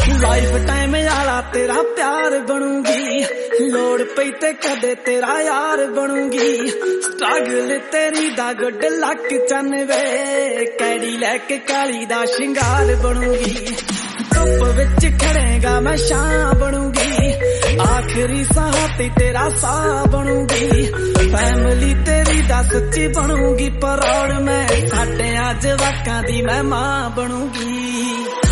Life time यारा तेरा प्यार बनूंगी, लोड़ पई ते कदे तेरा यार बनूंगी। स्ट्रगल तेरी दा गुड लक चनवे, कैडी लैके काली दा शिंगार बनूंगी। धुप विच खड़ेगा मैं शां बनूंगी, आखिरी साह ते तेरा साह बनूंगी। फैमिली तेरी दा सच्ची बनूंगी, परौड़ मैं साडे अज वाकां दी मैं मां बनूंगी।